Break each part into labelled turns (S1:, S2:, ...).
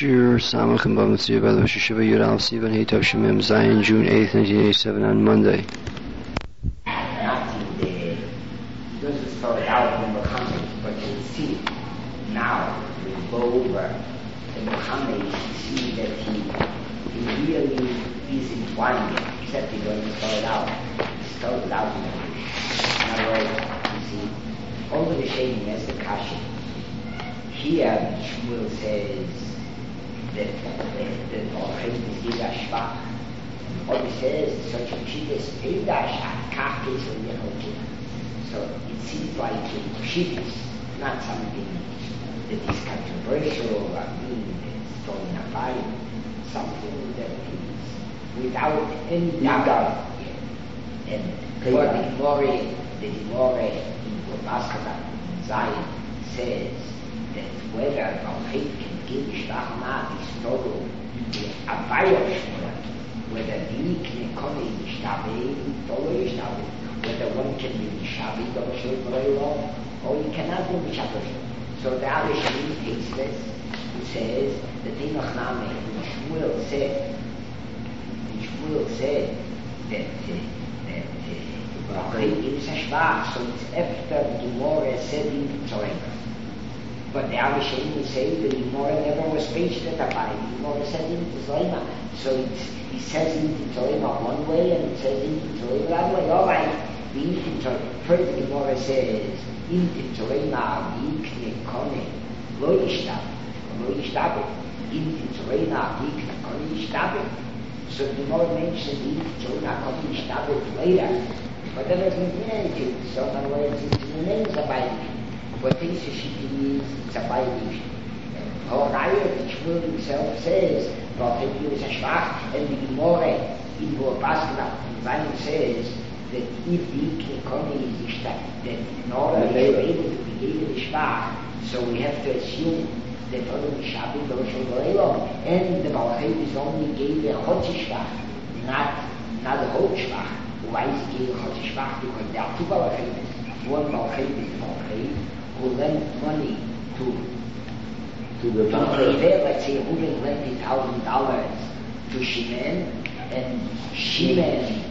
S1: Shir Samach and Bamatzir by the Rosh Hashiva Yud Aleph Sivan Hey Tav Shemim Zion, June 8th, 1987 on Monday.
S2: He doesn't start out in Muhammad, but you see now, we go over in Muhammad, you see that he really is entwined, except he doesn't start out. He started out in English. In other words, you see, over the shading as the Kasha. Here, Shmuel says that Al-Khayd is Yidah Shvach. What he says is such a Pshittis, Yidah Shvach, Kachis or Yehokim. So it seems like a Pshittis, not something that is controversial, it's throwing a fight, something that is without any doubt. And for the Gemara in Baskata, Zion says that whether Al-Khayd can give Shvach Ma'at is total, a Shmuel, whether the Ikne Kone is Shtabe, Tolo is Shtabe, whether one can be Shabi, Tolo Shtabe, or he cannot be Shabi. So the other Shmuel takes this, he says that Enoch Name, when Shmuel said that Al-Khayd gives a Shvach, so it's after the Gemara said in the Torah. But the Avishayim say that the Gemara never was preached at the time. The Gemara said in the Zohar. So it says in the Zohar one way and it says in the Zohar the other way. All right. First the Gemara says in the Zohar Yikne Kone Lo Yishtab. In the Zohar Yikne Kone Yishtab. So the Gemara mentioned in the Zohar Kone Yishtab later. But that doesn't mean anything. So in other words, it's the names of Bible. What this is, it's a Bible. Horayah, the Shmuel himself says, Prophet is a Shvach, and the Gemara in Baskata, Zion says that if the economy is that in order to be able to be given the Shvach, so we have to assume that only Shabbat or Shabbat, and the Balchet is only gave a Chotzi Shvach, not a whole Shvach. Why is he gave a Chotzi Shvach? Because there are two Balchet. One Balchet is Balchet, who lent money to the Levi, let's say Reuben lent $1,000 to Shimon, and Shimon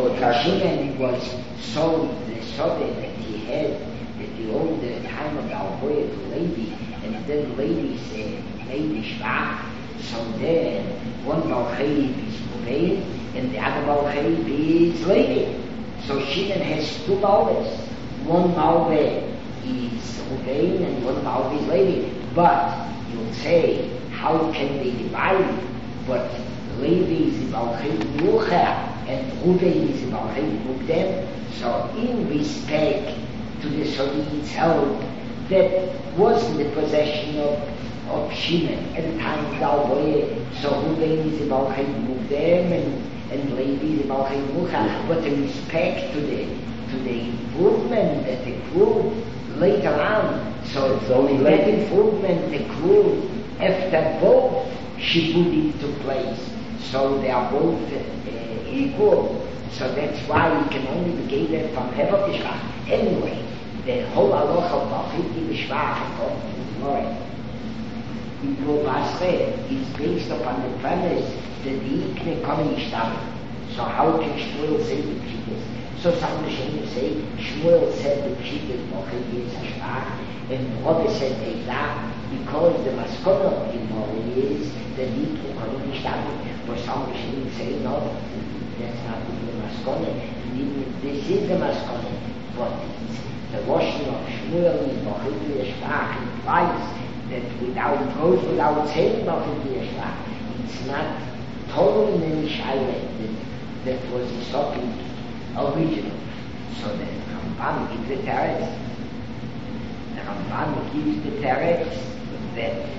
S2: was sold the soda that he had, that he owed the time of the Alboya to Levi, and then Levi said, made the Shvach. So then one Balchayim is Reuben, and the other Balchayim is Levi. So Shimon has two Malbes. One Malbeh is Reuben and one Malbeh is Levi. But you'll say, how can they divide it? But Levi is the Balchayim Mucha and Reuben is the Balchayim Mukdem. So in respect to the Sodi itself, that was in the possession of Shimon at the time of Galboye. So Reuben is the Balchayim Mukdem and Levi is the Balchayim Mucha. But in respect to the improvement that accrued later on, so it's only that improvement accrued after both Shibudim took place. So they are both equal. So that's why it can only be given from Hevel B'Shvach. Anyway, the whole halacha of Balchit B'Shvach, according to the Gemara, in Basre, is based upon the premise that the Ikne Kone Yishtab. So how can Shmuel say the Pshittis? So some Rishonim say Shmuel said the Pshittis Balchit is a Shvach, and Rabbi said Eilah, because the Maskona of the Gemara is that the Ikne Kone Yishtab. But some Rishonim say no, that's not the Maskona. This is the Maskona, but the washing of Shmuel in Balchit Yishvach implies that without saying Balchit Yishvach, it's not totally in Shailet that was the stopping original. So the Ramban gives the teretz. The Ramban gives the teretz that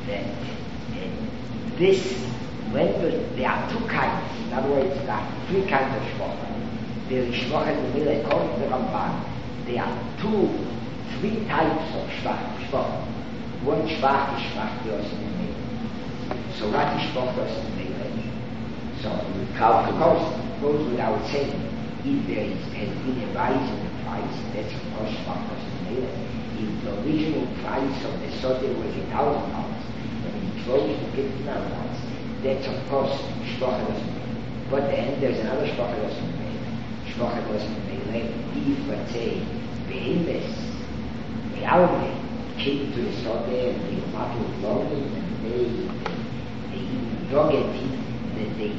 S2: this, when there are two kinds, in other words, there are three kinds of shvach. There is shvach and the according to the Ramban. There are three types of shvach. One shvach is shvach yosin and so what is shvach yosin and so of course goes without saying, if there has been a rise in the price, that's of course shvach yosin and if the original price of the soda was $1,000 and it close to get numbers. That's of course Shvacha doesn't make. But then there's another Shvacha doesn't make. Shvacha doesn't make. Like if, let's say, Behemoth, the Alme, came to the Sodeh and they battled London and they dug it in, they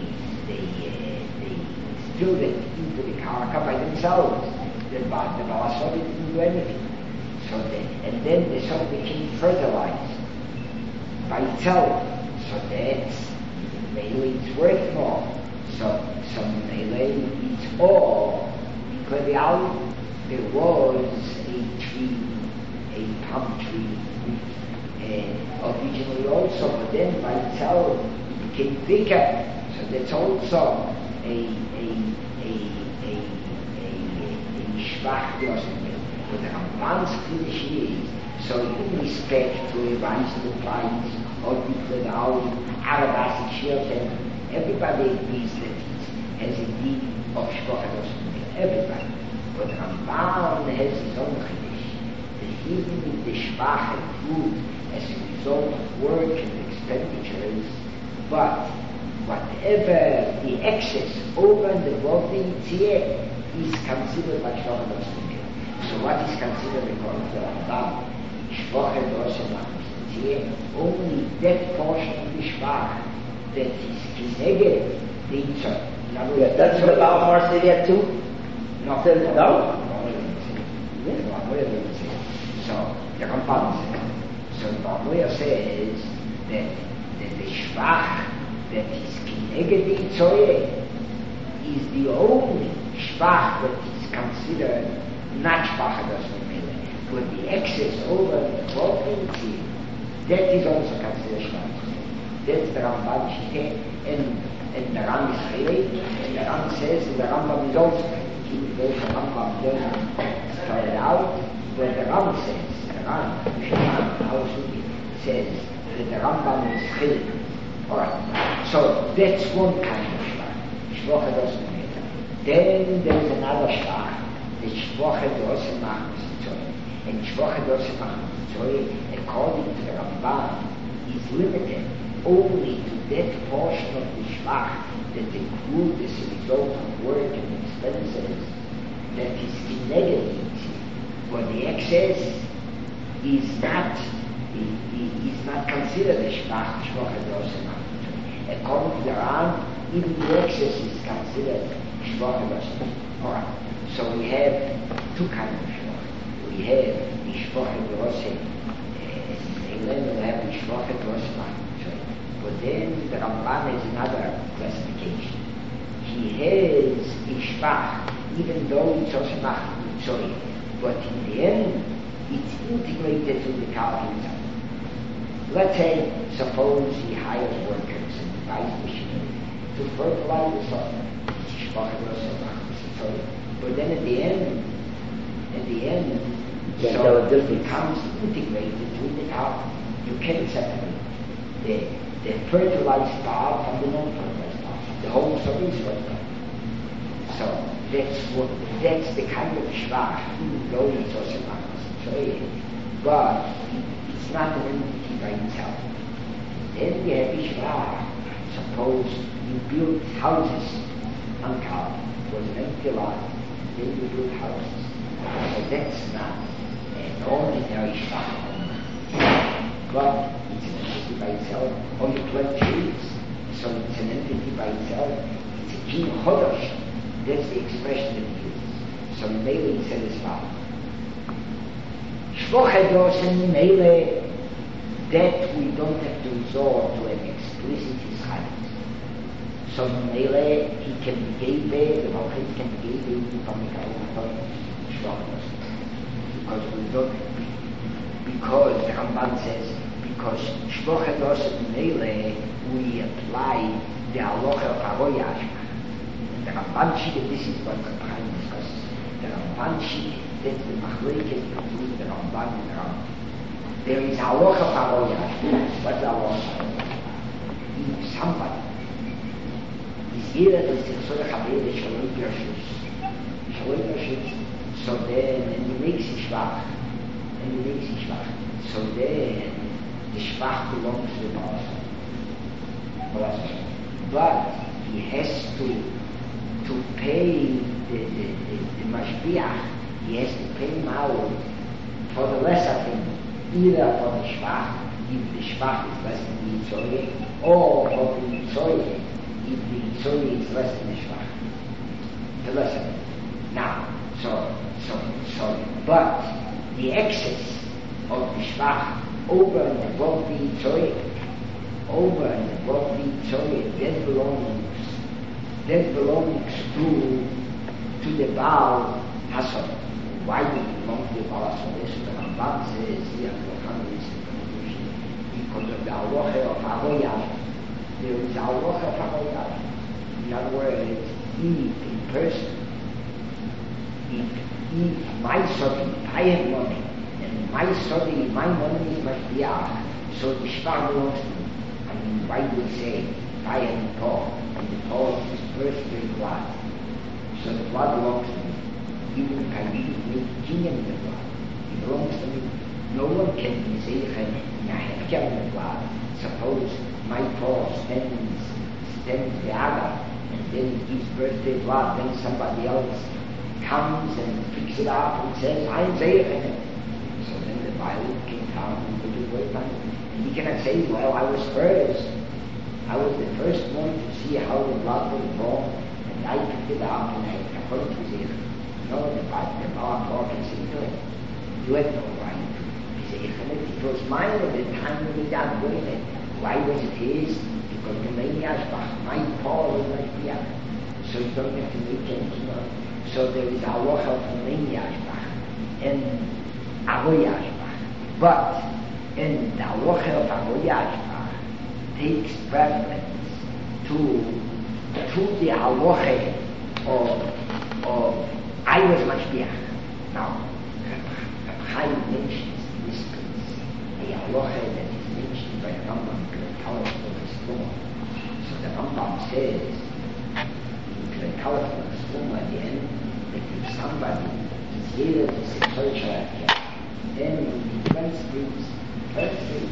S2: spilled it into the karka by themselves. The Balasodi didn't do anything. So and then the soil became fertilized by itself. So that's mainly it's worth more. So mainly it's all because there was a tree, a palm tree, originally also, but then by itself it became bigger. So that's also a Shvach Yosemite. But the Ramban's finish is, so in respect to a Weinstein Prize, or people now, Arabasic Shirten, everybody agrees that it has a need of Shvach Yosemite. Everybody. But Ramban has his own Chiddush. That even if the Shvach accrued as a result of work and expenditures, but whatever the excess over and above the Yitzhak is considered like Shvach Yosemite. So what is considered according to Rambam? Shvach Yosemite, only that portion of the Shvach that is connected the Yitzhak.
S3: That's what about Marseille too?
S2: No.
S3: No?
S2: So the Rambam says. So the Rambam says that the Shvach that is connected the Yitzhak is the only Shvach that is considered not Shvach Yosemite. But the excess over the 12 that is also considered Shvach. That's the Rambam Shiteh, and the Ram is Chilek, and the Ram says that the Rambam is also the Rambam doesn't start it out, but the Ram says, the Ram, says that the Rambam is Chilek. Alright, so that's one kind of Shvach. Shvach Yosemite. Then there's another Shvach, the Shvach Yosemite. And Shvach Yosemite, according to the Ramban, is limited only to that portion of the Shvach that accrued as a result of work and expenses that is negative. But the excess is not considered a Shvach Yosemite. According to the Ram, even the excess is considered Shvach Yosemite. Alright, so we have two kinds of Shvach. We have the Shvach Yosemite, and then we have the Shvach Yosemite. But then the Ramban has another classification. He has a Shvach, even though it's also Yosemite, but in the end, it's integrated to the carpenter. Let's say, suppose he hires workers and buys machinery to fertilize the soil. It's Shvach Yosemite. But then at the end, so it becomes integrated to the crop. You can't separate the fertilized part from the non-fertilized part. The whole soil is fertilized. So that's the kind of Shvach, even though it's also but it's not an entity by itself. Then we have Shvach. Suppose you build houses on top, it was an empty lot, then you build houses. So that's not an ordinary Shvach. But it's an entity by itself. Or you plant trees, so it's an entity by itself. It's a king chodosh. That's the expression that it uses. So Mele said as follows. Shvach Yosemite, that we don't have to resort to an explicit Yitzchak. So Mele, he can be gave, the Malchut can be gave from the Shvach Yosemite. Because the Ramban says, because Shvach Yosemite, we apply the halacha of Haroya Ashma. The Ramban Shiteh, this is what the Chaim discusses. The Ramban Shiteh, that's the machlokes between the Ramban and the Rambam. There is halacha of Haroya Ashma. What's the halacha of Haroya? If somebody is here that is the Tzorech HaBe'er Shalom Gershus, so then, and he makes it Shvach, so then the shvach belongs to the person. But he has to pay the mashbiach, he has to pay him out for the lesser thing, either for the shvach, if the shvach is less than the yitzori, or for the yitzori, if the yitzori is less than the shvach. The lesser thing. Now, but the excess of the shvach over and above the yitzori, that belongs to the Baal Hasod. Why do it belong to the Baal Hasod? This is the Rambam says here, because of the halacha of Avoyah. There is a halacha of Avoyah. In other words, if a person, if my study, I have money, and my study, my money is mashbiach, so the shvach belongs to me. I mean, why do we say I am Paul? And the Paul is first with blood. So the blood belongs to me. Even if I make kinyan in the blood, it belongs to me. No one can say I have killed the blood. Suppose my Paul stands the other, and then it gives birth to blood, then somebody else comes and picks it up and says, I am Zeichem. So then the Bible can come and put it away from it. And he cannot say, well, I was first. I was the first one to see how the blood was born, and I picked it up and I according to Zeichem. No, the Bible can say, no, you had no right to Zeichem. It was mine at the time when we got doing it. Why was it his? Because the Meiashbach, my Paul was like the other. So you don't have to make anything of it. So there is a halacha of Meiashbach and Avoyashbach. But in the halacha of Avoyashbach takes preference to the halacha of I was mashbiach. Now, Chaim mentions this piece, the halacha that is mentioned by Rambam in the Talmud of the Shloma. So the Rambam says in the Talmud of the Shloma at the end that if somebody is able to say Torah, then he transcribes first thing,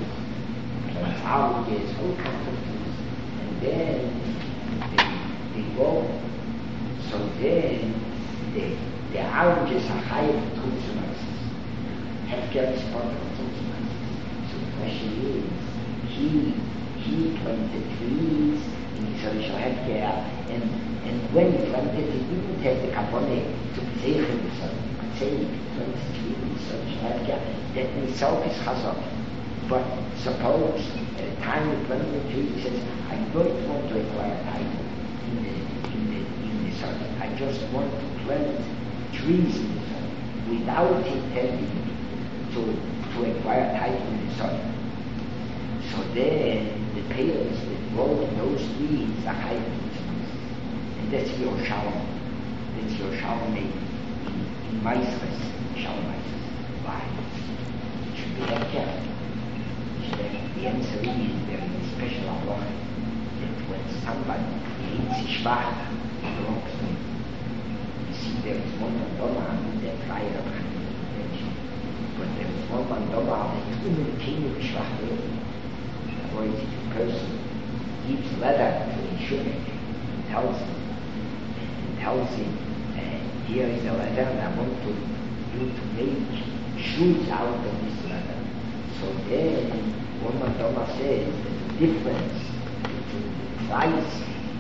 S2: whole kinds of things, and then they go. So then the oranges are higher than Tunsumaxis. Healthcare is part of Tunsumaxis. So the question is, he planted trees in social healthcare, and when he planted, he didn't have the carbonic to say himself. You could say he planted trees in social healthcare. That in itself is chazak. But suppose at the time he planted the tree, he says, I don't want to acquire title in the soil. I just want to plant trees in the soil without intending to acquire title in the soil. So then the payers that grow those trees are higher than trees. And that's your shalom. That's your shalom in Maisres, shalom Maisres. Why? It should be that careful. The answer is there is a special halacha that when somebody eats shvach, it belongs to him. You see, there is one mandoma in that fire of Hanich, but there is one mandoma that is even the king of shvach. Or if a person gives letter to the insurance and tells him, here is the letter, and I want you to make shoes out of this letter. So then, one Mandoma says that the difference between the price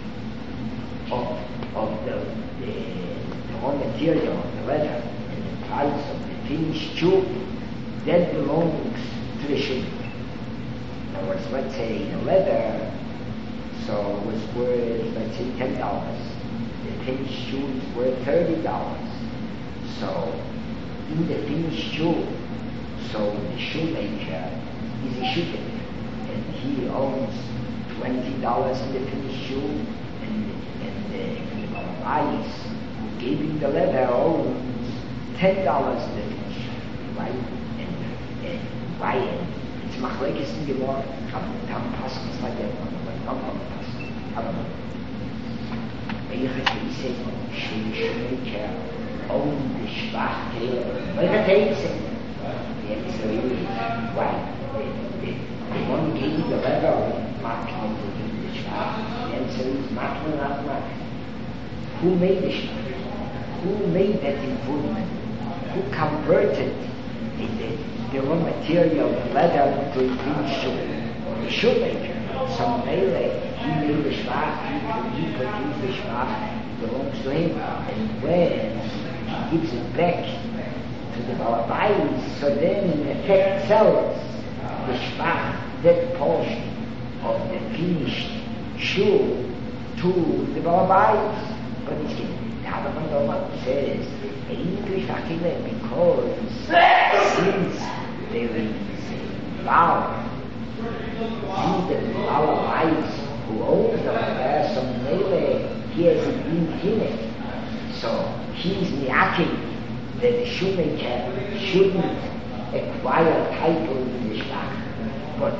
S2: of the raw material of the leather and the price of the finished shoe, that belongs to the shoe. In other words, let's say the leather was worth, let's say, $10. The finished shoe is worth $30. So in the finished shoe, so the shoemaker is a shoemaker, and he owns $20 in the finished shoe, and the Malabais who gave him the leather owns $10 in the finished shoe, right? And why? It's machlekes in Gemara. Tam passes like that one, but not on the passes. I don't know. He said, shoemaker owned the shvach tailor. What did he say? The answer is why? The will not matter. Who made the shmach? Who made that improvement? Who converted the raw material, the leather, to a clean shoe? The shoemaker. So Mele, he made the shmach, he produced the shmach, belongs to him. And when he gives it back to the Balabais, so then in effect sells the shmach, that portion of the finished shoe, to the Balabais. But it's the Halaman says, because since there is Baal, the Balabais who owns the Balabais, so Mele, he has been finished. So he's niaking that the shoemaker shouldn't acquire title in the shmach. But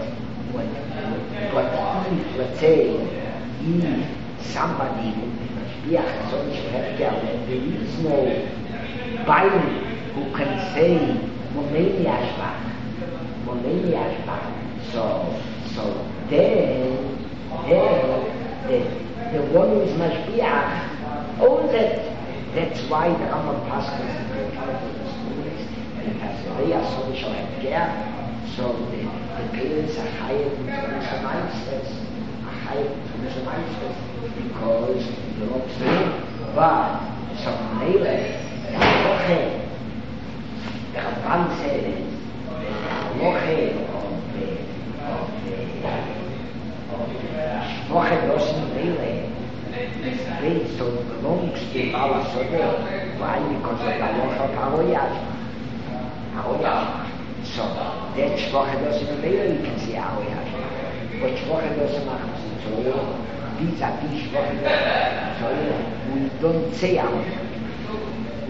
S2: if, let's say, if somebody would be mashbiach, so he should have geld, and there is no Biden who can say, Momeni Ashbach, so then the one who is mashbiach owns it. That's why the Rambam Pascal is the schools, and it has a way so they shall have geld. So the parents are hired to the Meisters, because it belongs to him. But so Mele, the Ramban says, the Halacha of Shmochet Dosim Mele is based, so it belongs to Bala Sodeh. Why? Because of the Halacha of Haroyashma. So that Shmochet Dosim Mele, you can see Haroyashma. But Shmochet Dosim Achmas, so vis-a-vis Shmochet Dosim, we don't say Haroyashma.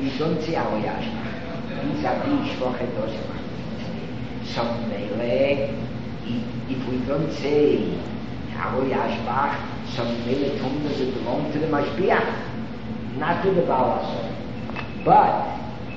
S2: Vis-a-vis Shmochet Dosim. So Mele, if we don't say Haroyashma, so Mele Tum doesn't belong to the Mashbiach, not to the Balasor. But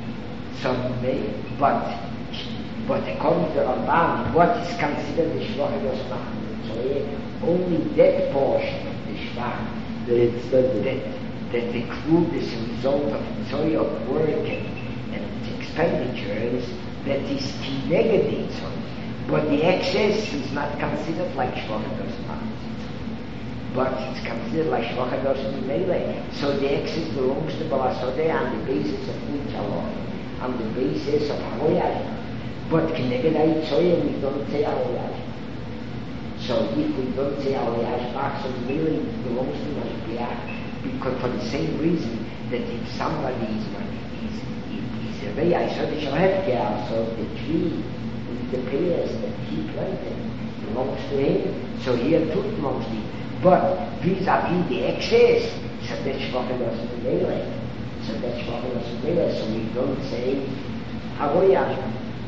S2: according to the Ramban, what is considered the Shmochet Dosim? So only that portion of the Shmach that includes the result of work and expenditures, that is kineged. But the excess is not considered like Shmochet Dosim, but it's considered like Shmochet Dosim Mele. So the excess belongs to Balasodeh on the basis of Unchalon, on the basis of Haroyashma. But Kineged Aitzoyah, we don't say Haroyashma. So if we don't say Haroyashma, so really belongs to Mashbiach, because for the same reason that if somebody is a very isolated healthcare, so the tree with the pears that he planted belongs to him, so here too belongs to him. But vis-a-vis the excess, so that's Shmochet Dosim Mele. So we don't say Haroyashma.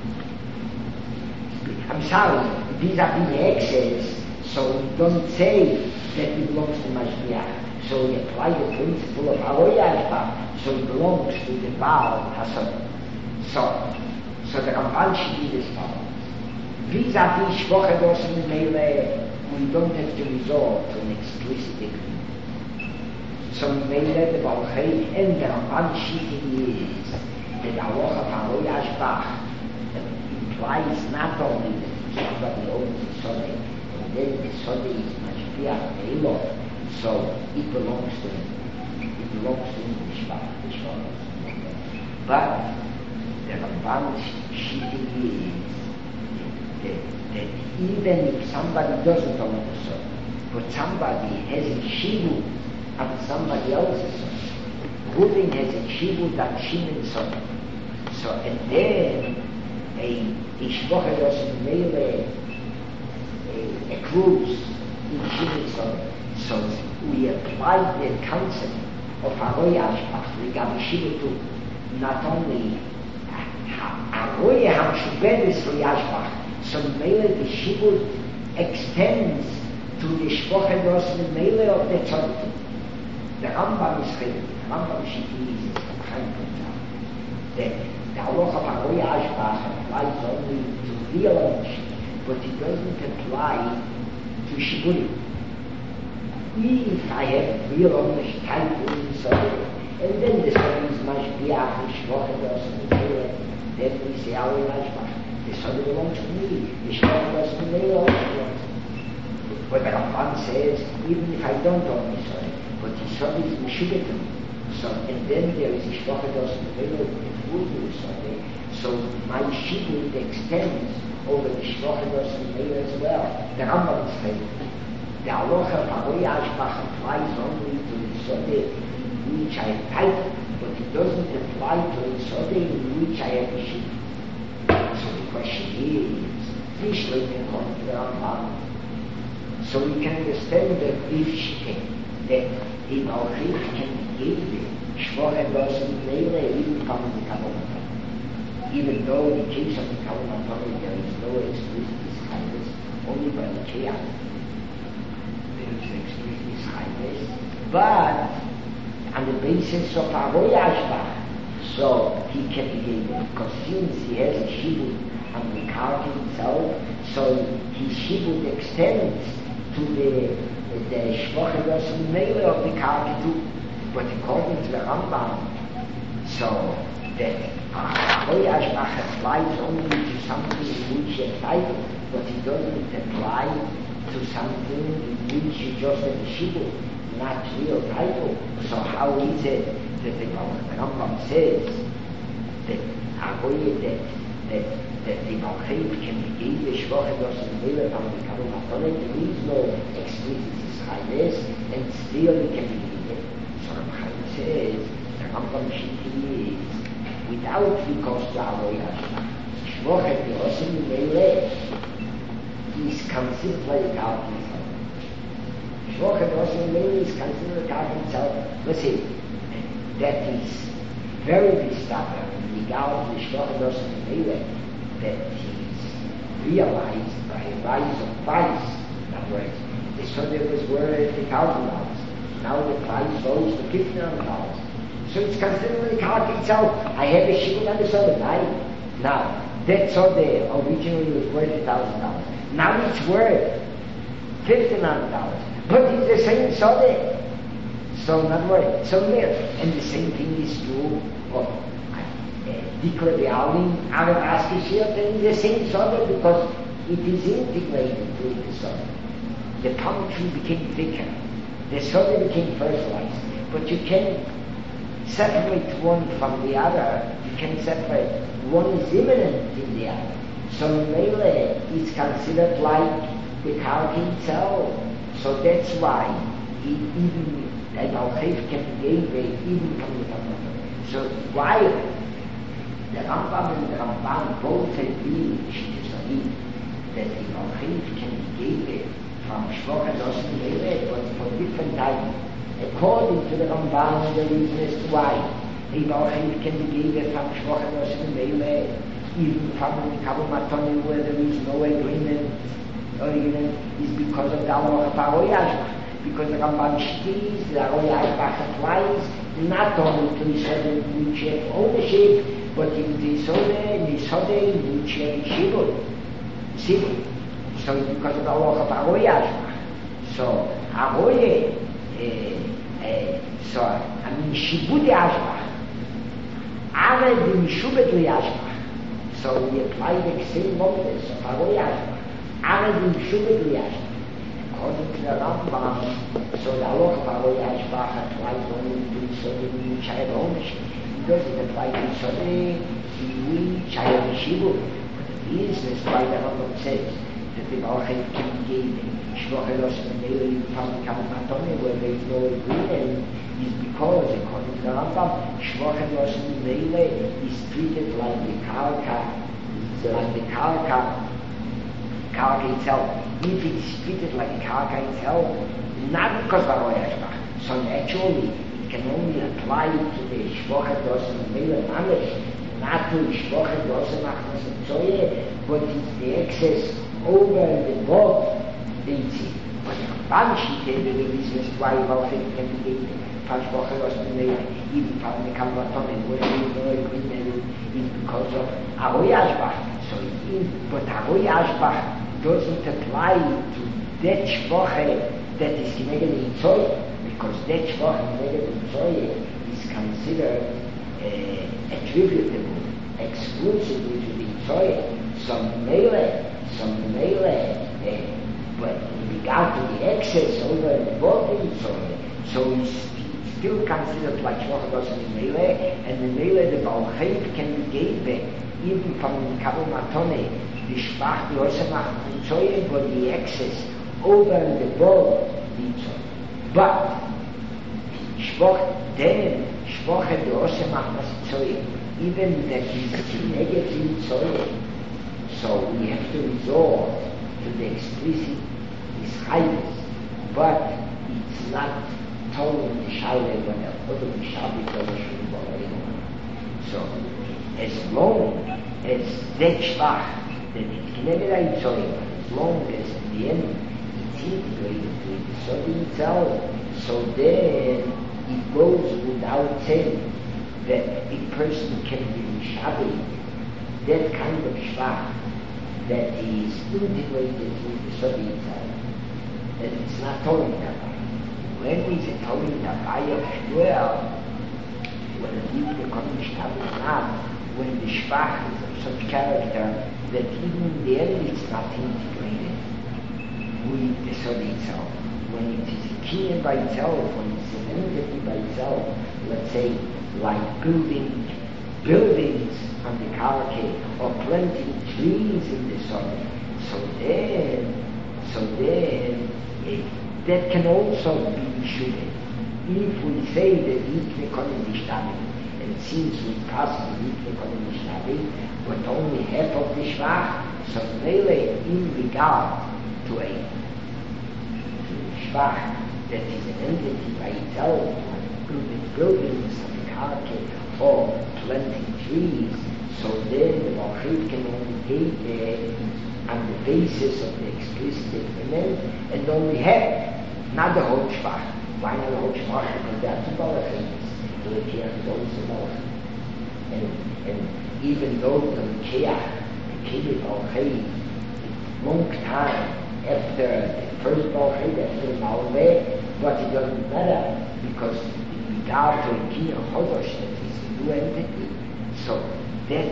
S2: I'm sorry, vis-a-vis the excess, so we don't say that it belongs to Mashbiach. So we apply the principle of Haroyashma, so it belongs to the Baal Hasod. So the Ramban should be this problem. Vis-a-vis Shmochet Dosim Mele, we don't have to resort to an explicit agreement. So Mele, the Baal Chai, and the Ramban Shitting is that the Halacha of Haroyashma implies not only that somebody owns the Sodeh, and then the Sodeh is Mashbiach Meilo, so it belongs to him. It belongs to him, the Shmochet. But the Ramban's shitting is that even if somebody doesn't own the Sodeh, but somebody has a shibud on somebody else's Sodeh, Reuben has a shibud on Shimon's Sodeh. So, and then a Shmochet Dosim Mele accrues in Shimon's Sodeh. So we applied the concept of Haroyashma regarding shibud to not only Haroyah HaMshubedes Haroyashma, so Mele the shibud extends to the Shmochet Dosim Mele of the Tzaddik. The Rambam is clear. The Rambam Shittim is that the Halacha of Haroyashma applies only to real ownership, but it doesn't apply to shibudim. if I have real honest type in Sunday, and then the Sunday is much beyond the Shvochet doesn't mean, then we say, our Lashbach, the Sunday belongs to me, the Shvochet doesn't mean also belongs to me. But the Ramban says, even if I don't own the Sunday, but the Sunday is Meshugetum, so, and then there is a Shvochet doesn't mean, it will be the Sunday, so my Shibud extends over the Shvochet doesn't mean as well. The Rambam says, the Aloha Paroi Ashbach applies only to the Sunday which I have title, but it doesn't apply to the Sode in which I have a sheep. So the question is, Mishlein according to the Rambam. So we can understand that if she can, that in our faith can be given, Shvochet doesn't mean even from the Kabbalah. Even though in the case of the Kabbalah there is no explicit kindness, only by the Kiyah. There is explicit kindness, but on the basis of Avoy Ashbach, so he can be given, because since he has a shibud on the karka himself, so his shibud extends to the Shvochet doesn't mean of the karka too. But according to the Rambam, so that Avoy Ashbach applies only to something in which you have title, but it doesn't apply to something in which you just have a shibud, not real title. So how is it that the Rambam says that the Balchayv can be given the Shvochet doesn't mean from the Kabbalah? There is no explicit kindness, and still it can be given. So Rambam says the Rambam Shiti is without recourse to Avoy Ashbach. Shvochet doesn't mean is considered like a Shvochet doesn't mean is considered a karka himself. Let's see, that is very stubborn in regard to the Shvochet doesn't mean that he's realized by a rise of price. In other words, the Sunday was worth $1,000. Now the price rose to $1,500. So it's considered a karka itself. I have a shibud on the Sunday, right? Now, that Sunday originally was worth $1,000. Now it's worth $1,500. But it's the same Sunday. So in other words, so there. And the same thing is true of Dikra Be'alim, Arab Askishir, and the same Sunday because it is integrated into the Sunday. The palm tree became thicker. The Sunday became fertilized. But you can separate one from the other. You can separate. One is imminent in the other. So Mele is considered like the karka itself. So that's why even that Balchayv can be given even from the Kabbalah. So while the Rambam and the Ramban both agree that the Balchayv can be given from Shvochet doesn't mean, but for different types. According to the Ramban, the reason as to why the Balchayv can be given from Shvochet doesn't mean, even from the Kabbalah where there is no agreement is because of the Aloha Paroi Ashbach. Because the Rambam Shtis, the Paroi Ashbach applies not only to the Sode which have ownership, but in the Sode which have Shibud. So it's because of the Aloha Paroi Ashbach. So Aroye, Shibud Ashbach, Ared in Shubet Ashbach. So we apply the same models of Paroi Ashbach. According to the Rambam, so the Aloha Paroi Ashbach applies only to the Sode in which I have ownership. It doesn't apply to the Sode in which I have a shibud. But it is, that's why the Rambam says that the Balchayv can be given Shvochet doesn't mean from the Kabbalah where there is no agreement is because, according to the Rambam, Shvochet doesn't mean is treated like the karka itself. If it's treated like a karka itself, not because of Paroi Ashbach. So naturally, it can only apply to the Shvochet doesn't mean Mamish, not to Shvochet doesn't Machnas, but it's the excess over and above the Yitzit. But the Ramban gave the reasons why Balchayv can be given from Shvochet doesn't mean even from the Kabbalah where there is no agreement is because of Paroi Ashbach. So it is, but Paroi Ashbach doesn't apply to that Shvochet that is negative in soil, because that shvach negative in soil is considered attributable exclusively to the soil. Some mele, but in regard to the excess over and above the soil, so it's still considered like shvach doesn't in mele, and the mele, the Baal Chayv can be given even from the Kabul Matone, the shvach, the osemach, the soil, but the excess over and above the soil. But shvach then, shvach and the osemach was soil, even that is negative soil. So we have to resort to the explicit highness, but it's not told in the Shaila when the other Shabbat or so as long as that shvach, that it can never be soil, as long as in the end it's integrated to the soil itself, so then it goes without saying that a person can be Shabbat, that kind of shvach that is integrated with the soil itself. And it's not told that. When is it told that by a shmuel, when the people become not, when the shvach is of such character that even in the end it's not integrated with the soul itself. When it is a kingdom by itself, when it's an entity by itself, let's say like buildings on the karke or planting trees in the soil, so then that can also be shubed. If we say that Mikveh Kodesh Nishtabim, and it seems we pass the Mikveh Kodesh Nishtabim, but only half of the shvach, so really in regard to a shvach that is an entity by itself, buildings on the karke or planting trees, so then the Malchut can only take there on the basis of the explicit agreement, and only have not the whole shvach. Why not the whole shvach? Because that's a balachim. The lekeach is always a balachim. And even though the lekeach became balachim long time after the first balachim, after the Malveh, but it doesn't matter because in regard to a kiyah chodosh, that is a new entity, so that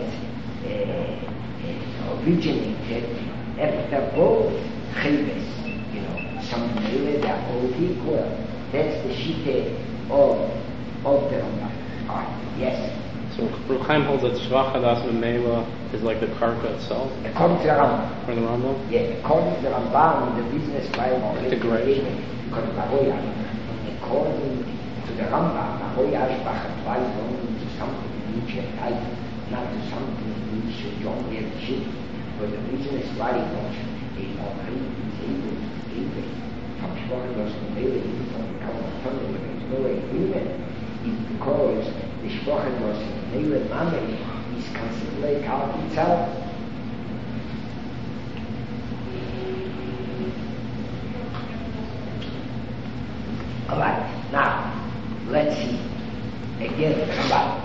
S2: originated after both chayves, some mele, they are both equal. That's the shite of the Rambam. Yes.
S4: So Reb Chaim holds that shvach hadas memela is like the karka itself.
S2: According to the Rambam.
S4: From the Rambam.
S2: Yeah, according to the Rambam, the business by
S4: integration.
S2: Because according to the Rambam, Mahoya shvach applies only to something in which you type, not to something in which you don't have shit. But the reason is why it was a Malchut is able from shvach hadas memela, even from the Kabbalah Torah, where there is no agreement, is because the shvach hadas memela mamei is considered like out itself. Alright, now let's see again about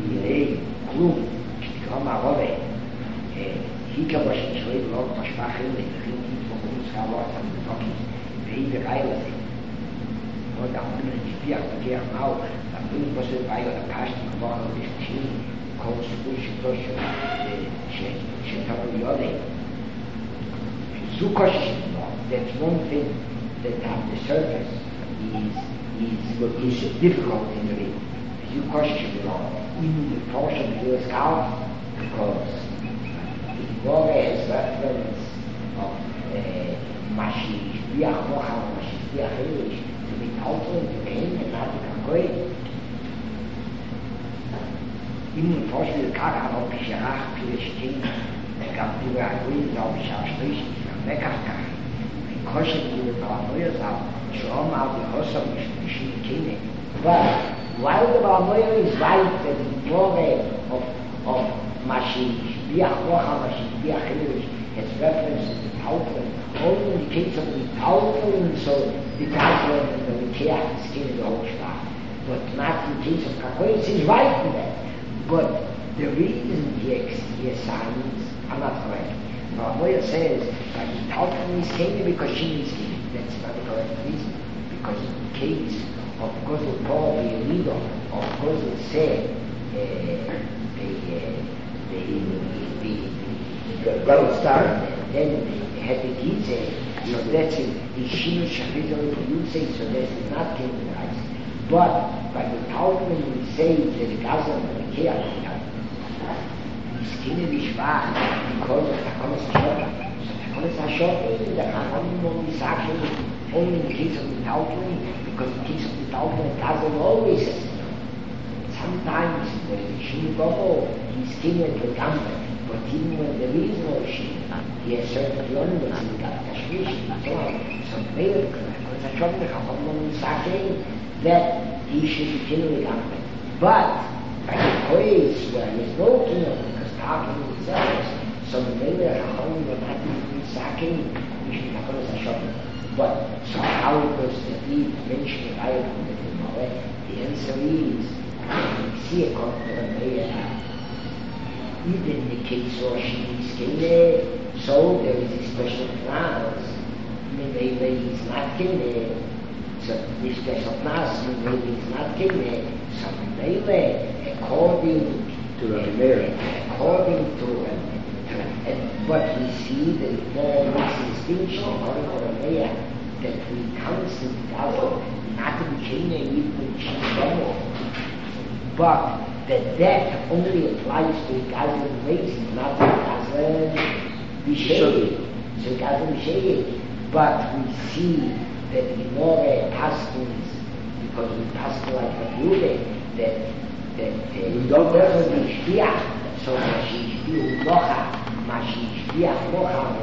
S2: יראה כלום, כשתקרא מערובה, היא כמו שנשארי ולא משפחה חילת, וכי תתפוקו שכר לא עשה מתוקי, והיא בראי לזה. עוד אמרו להשפיח בגר מהו, אמרו לבוסר באי עוד הפשטי כמו עוד בשתשי, כל סיפור שלו שתראו יודעים. זו קושי שלו, that's one thing that on the surface is difficult in the reading. זו קושי שלו, in the portion of the scalp, because the Gemara has reference of Mashiach Mocham, Mashiach Hilish, to be altering the pain and not to come אם נפוש ולקח עליו כשרח פלשתים וגם דברי הגויים זו בשעה שלישית וכך כך וכושר דברי ברמוי הזו שאומר בהוסר משלישי כינה but while the Barmoyer is right that the glory of Mashiach Rocha Mashiach Hilish has reference to the Taufeln only in the case of the Taufeln so the Taufeln and the Rikiach skin of the whole Shvach but not in the case of Kakoyis is right in that. But the reason he assigns are not correct. Ramoya says that he taught from his king because she is king. That's not the correct reason. Because in the case of Gozel Paul, the leader of Gozel said, the gold star, and then they had the Gizeh, so that's it. The Shinu Shachrizah, you say, so that's not king of the rice. But by the Talmud we say that the Gaza and the Kea is skinny be schwach because of Takonis HaShota. So Takonis HaShota is the Chachamim only section only in the case of the Talmud because in the case of the Talmud Gaza always says sometimes when the Shini Gobo he's skinny and Legambe but even when there is no Shini he has certain elements in the Gaza Tashmish and so on. So maybe because Takonis HaShota the Chachamim only section that he should be killing Legambe. But by the place where he is no kingdom, because talking himself, so the Mele Chachamim will not be sacking, he should have a shot. But so how does the deed mention the Raya from the Gemara? The answer is, we see according to the Mele, even in the case of Shini's Kele, so there is a special clause, Mele is not Kele. So this special class maybe is not given so maybe according to but we see that there is a distinction according to the Maya that we constantly gather not to be changed even when she's normal but that only applies to the gather raising not to the gather Bishayim so gather Bishayim but we see that the more Paskins, because we Paskin like the Buddha, that we don't ever be Shpiach, so Shpiach Locha, Shpiach Locha,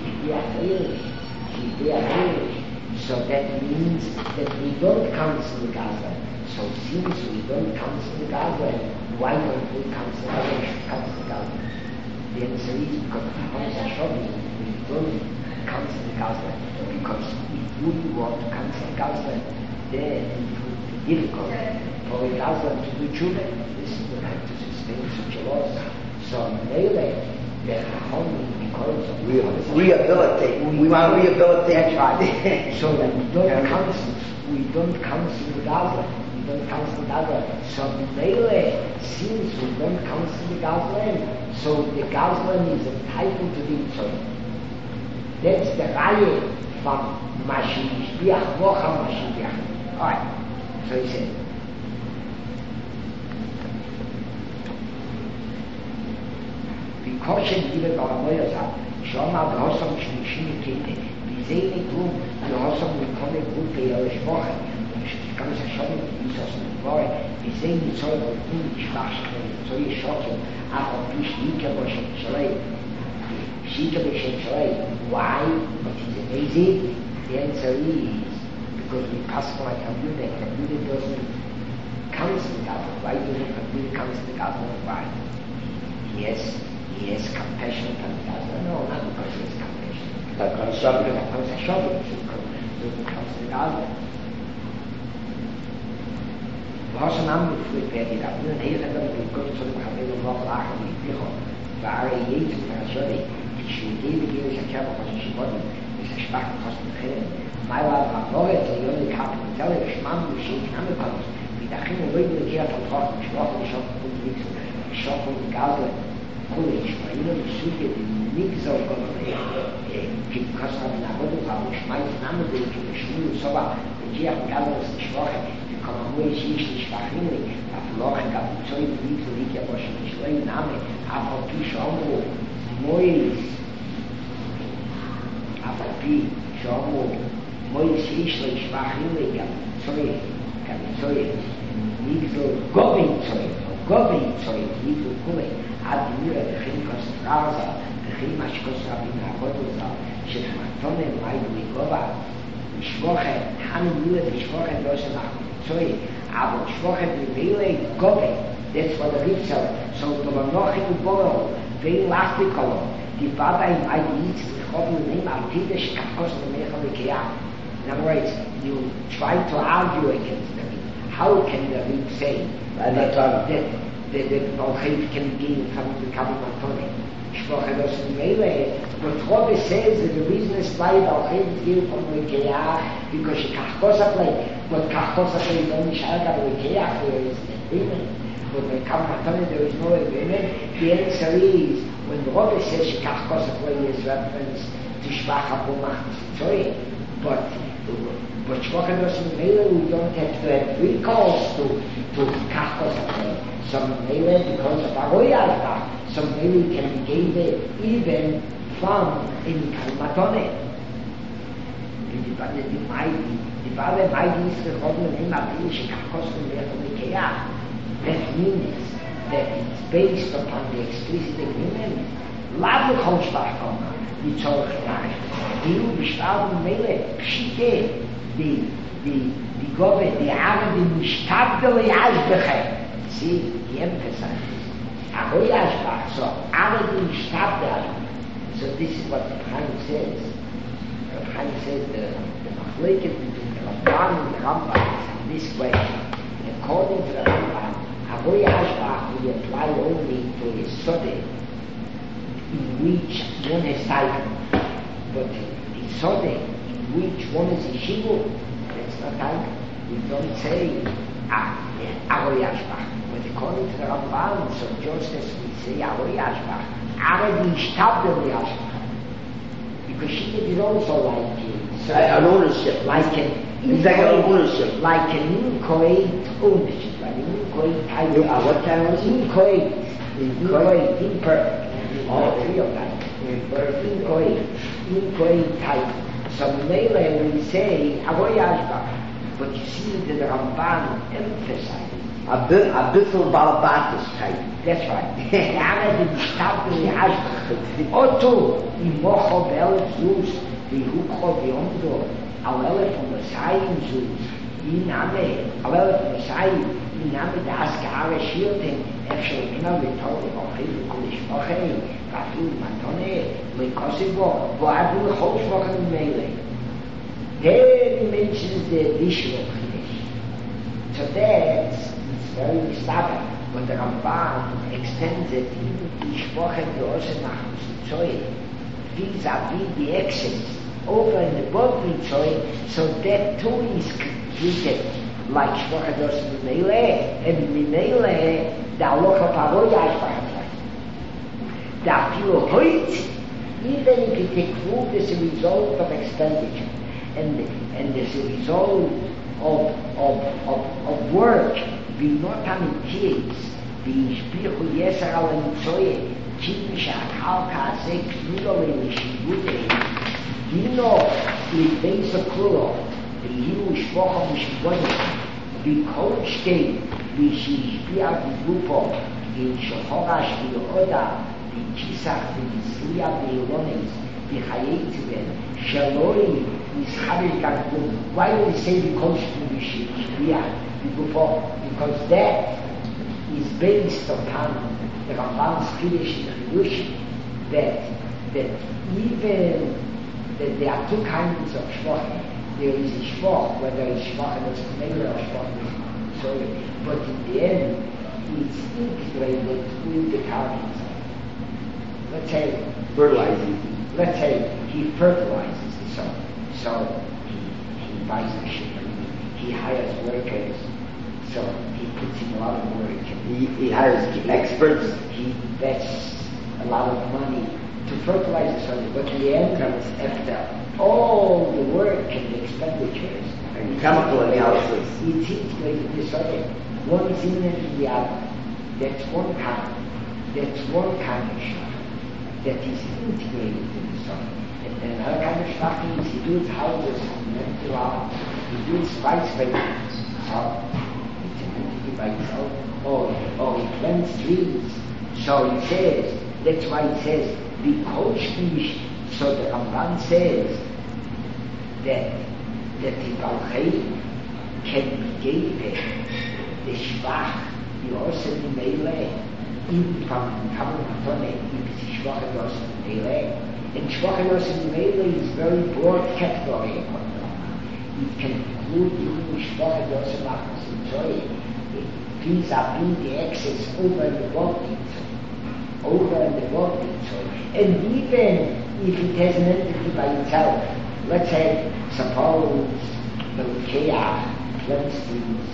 S2: Shpiach Hilish. So that means that we don't cancel the Gaza. So since we don't cancel the Gaza, why don't we cancel the Gaza? The answer is because of the we don't cancel the Gaza, because wouldn't want to cancel Gaza, then it would be difficult for a Gaza to do Tshuva. This is the right to sustain such a loss. So Mele, the Chachamim, because of
S3: rehabilitate. We want to rehabilitate.
S2: That's right. So that we don't cancel the Gaza. We don't cancel Gaza. So Mele, since we don't cancel the Gaza, so the Gaza is entitled to be so. That's the Raya from Mashiach Rocha Mashiach. Alright, so he said. Because even Baramoya said, Shoma B'Hosam Shmishim Kete, B'Zeini Klum, B'Hosam B'Kone Klum B'Yorish Mocha, B'Shkam Sashom B'Yisos B'Kore, B'Zeini Tzor B'Kun B'Shvach Shkone, Tzor Yishokim, Achon B'Shika B'Shem Shalei, Shika B'Shem Shalei. Why? What is amazing? The answer is because we pass by Kabbalah, Kabbalah doesn't cancel the Gaza. Why doesn't Kabbalah cancel the Gaza? Why? He has compassion on the Gaza. No, not because he has compassion. Because he doesn't cancel the Gaza. Hossen am geflippert, da bin ich hier dann mit Gott zu dem Kabel noch lachen mit dir. War jetzt persönlich, ich gebe dir ich habe was ich wollte, ist schwach fast drin. Mal war noch der junge Kapitel, ich man muss ankommen. Wie da hin wollte ich ja vertrauen, ich war schon unterwegs. Ich schaue von Gabe, College, weil ihnen suche die nichts auf die Kosten na Gott haben schmeißen Name durch die Schule so war. Die haben Gabe ist schwach. Kann man nicht schwach hin, auf Loren gab es so ein Lied, ja wahrscheinlich so ein Name, aber die schauen Mois, aber die schauen Mois ist schwach hin, ja so nicht so Gobin so nicht so cool, hat mir der Chemikos Straße, der Chemikos Rabina Godosa, Schmatone mein Goba, Schwoche, haben wir die Schwoche durch nach Zoe, aber Schwoche die Wele Gobe, das war der Ritzel, so da noch in Boro, weil Lastikolo, die Baba in Eiditz, die Hoffen nehmen am Tisch Kakos und mehr von der In other words, you try to argue against them. How can the Ritz say that the Balchim can be from the Kabbalah? Schwoche das in Wele, but Robbe says that the reason is why Balchim is from the Ikea, because she Kakos play. But Kakos is only Shalga with Ikea, there is an agreement. But when Kabbalah there is no agreement, the answer is, when Robbe says she Kakos play is reference to Shvacha Pomach, sorry, but Schwoche das in Wele, we don't have to have recourse to Kakos play. Some Mele because of Aroyalta, some Mele can be given even from in Kalmatone. Die Bade Maidi ist gekommen in Matilische Kakosten mehr von Ikea. That means that it's based upon the explicit agreement. Lade Konstachkoma, die Zorgfrage. Die bestarben Mele, Pschike, die Gobe, die Arme, die Mishtabdele Yashbeche. See, he emphasizes. Aroyashbach, so Arabin Stabdel. So this is what the Chaim says. The Chaim says the Machleket between the Ramban and the Rambam is this question. According to the Rambam, Aroyashbach will apply only to a Sode in which one has title. But the Sode in which one is a Shivu, that's not title. We don't say Aroyashbach. But according to the Ramban, so just as we say Aroyashbach, Arabin Stabdel Yashbach. Because she is also like
S3: an ownership.
S2: Like an
S3: ownership.
S2: Like an inchoate ownership. Like an inchoate title.
S3: What kind of
S2: inchoate? Inchoate, imperfect. All three of them. Inchoate title. So Mele will say Aroyashbach. But you see that the Ramban emphasizes
S3: a bittul balabatis type.
S2: That's right. Arabin Stabdel Yashbach. Otto, in Mocho Belet Zeus, the Hukho Biondo, Alele from the Sayin Zeus, Iname, Alele from the Sayin, Iname das Gare Shirten, Efshel Mina Vittori, Ochil Kulishmoche, Ratul Matone, Lekosibo, Boadu Hoshmochen Mele. There he mentions the additional Chinesh. So that's very stubborn. When the Ramban extends it even to Shvochen Yosemach Tzoy, vis-a-vis the excess over and above Tzoy, so that too is treated like Shvochen Yosemach Mele, and Mele, the Aloha Paroya Shvochen. That you hurt, even if you take food as a result of expenditure, and as a result of work, be not amitiates, be Shpichu Yeser al Nitzoye, Chimisha Kalka Sek Nidole Shibute, Dino Libeisa Kuro, the Hiru Shvocha Mishibone, be Kolchke, be Shishpia Gupo, in Shohorash Oda, the Chisach, the Sliya, the Ilones, the Hayetziven, Shaloi, why do we say the Kolchke because that is based upon the Ramban's Kiddush Chidush that even that there are two kinds of shvach. There is a shvach, whether it's shvach and it's Mele or shvach. soil, but in the end, it's integrated with the carbon. Let's say
S3: Fertilizing.
S2: let's say he fertilizes the soil. So he buys a ship, he hires workers, so he puts in a lot of work.
S3: He hires experts.
S2: He invests a lot of money to fertilize the soil, but in the end, after all the work and the expenditures
S3: And chemical analysis.
S2: it's integrated the soil. One is in and the other. That's one kind. That's one kind of shop that is integrated in the soil. And another kind of shop is he builds houses from mental art. He builds skyscrapers. So it's an entity by itself. Or he plants trees. So he says, that's why he says, the coach fish. So the Ramban says that the Balchai can be given the Shvach, the Osen Meile, even from Kabbalah Matone, if it's Shvach and Osen Meile. And Shvach and Osen Meile is very broad category. It can include even Shvach and Osen Machmas and Zoye. Vis-a-vis the excess over the body. Over and above it. And even if it has an entity by itself, let's say, suppose the Rukeach plants trees,